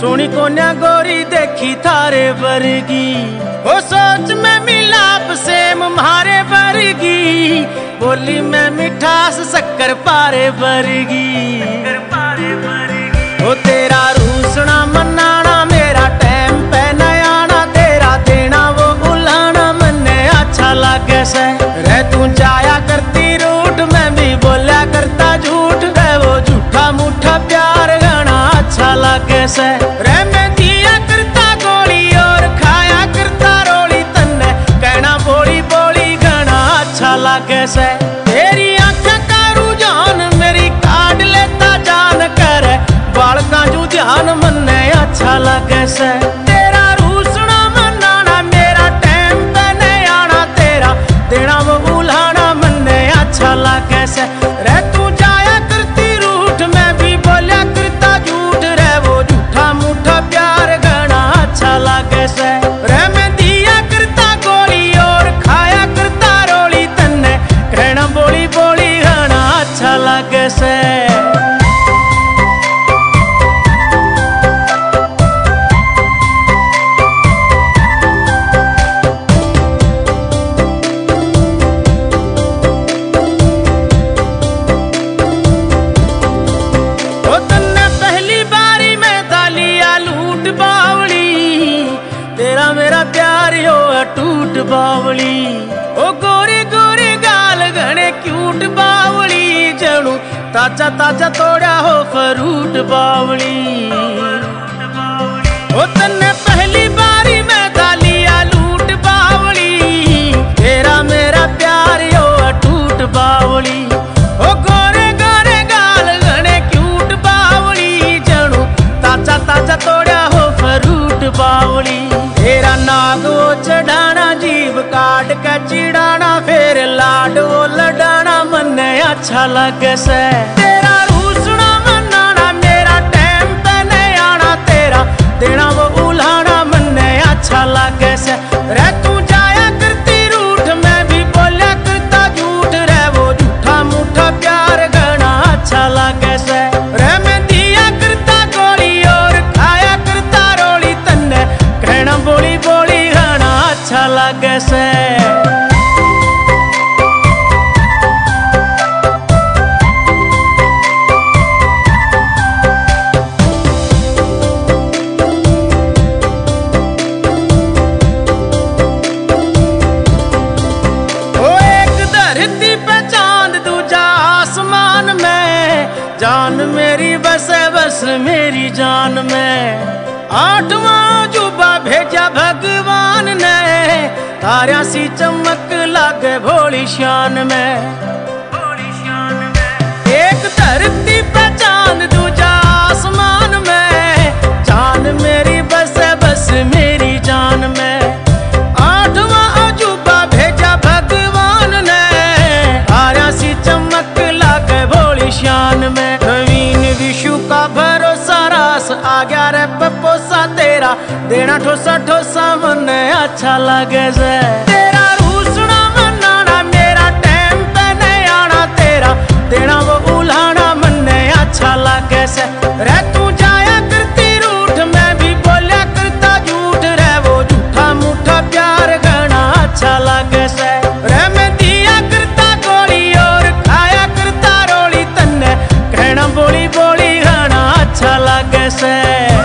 सोनी कोन्या गोरी देखी थारे वर्गी, ओ सोच में मिलाप सेम मारे वर्गी, बोली में मिठास शक्कर पारे वर्गी। ओ तेरा रूसना मनाना मेरा टाइम पे नयाना, तेरा देना वो बुलाना मन्ने अच्छा लागे से। रे तू जाया करती रूठ मैं भी बोला करता झूठ, रे वो झूठा मूठा प्यार गाना अच्छा लागे से। रे मैं दिया करता गोली और खाया करता रोली, तन्ने कहना बोली बोली गाना अच्छा लागे से। तेरी आंखें का रुझान मेरी काट लेता जान कर, बालका जू ध्यान मन्ने अच्छा लागे से। तेरा रूसना मनाना मेरा टाइम पे नहीं आना, तेरा देना वो बुलाना मन्ने अच्छा लागे से। रे तू जाया करती रूठ मैं भी बोला करता झूठ, रे वो झूठा मूठा प्यार गाना अच्छा लागे से। रे मैं दिया करता गोली और खाया करता रोली, तन्ने कहना बोली बोली गाना अच्छा लागे से। तेरा मेरा प्यार यो टूट बावली, ओ गोरी गोरी गाल घने क्यूट बावली, जणू ताजा ताजा तोड़ा हो फ्रूट बावली। ओ तन्ने पहली बारी मैं दालिया लूट बावली, तेरा मेरा प्यार यो टूट बावली, ओ गोरे गोरे गाल घने क्यूट बावली, जणू ताजा ताजा तोड़ा हो फ्रूट बावली। तेरा नाग वो चढ़ाना जीभ काट के चिड़ाना, फिर लाड वो लडाना मन्ने अच्छा लगे से। तेरा रूसना मनाना मेरा टाइम पे नहीं आना, तेरा देना वो बुलाना मन्ने अच्छा लगे से। रे तू जाया करती रूठ मैं भी बोला करता झूठ, रे वो झूठा मूठा प्यार गाना अच्छा लगे से। रे मैं दिया करता गोली और खाया करता रोली, तन्ने कहना बोली बोली गाना अच्छा लगे से। ओ एक धरती पे चांद दूजा आसमान में, जान मेरी बस बस मेरी जान में। आठवां जुबा भेजा भगवान ने, तारा सी चमक लागे भोली शान में। एक धरती पे चांद दूजा आसमान में, जान मेरी बस बस मेरी जान में। आठवां अजूबा भेजा भगवान ने, तारा सी चमक लागे भोली शान में। नवीन विशु का भरोसा रास आ गया रे पपोसा, तेरा देना ठोसा ठोसा मन्ने अच्छा लगे से। तेरा रूसना मनाना मेरा टाइम पे नहीं आना, तेरा देना वो बुलाना मन्ने अच्छा लगे से। रे तू जाया करती रूठ मैं भी बोला करता झूठ, रे वो झूठा मूठा प्यार गाना अच्छा लगे से। रे मैं दिया करता गोली और खाया करता रोली, तन्ने कहना बोली बोली गाना अच्छा लगे से।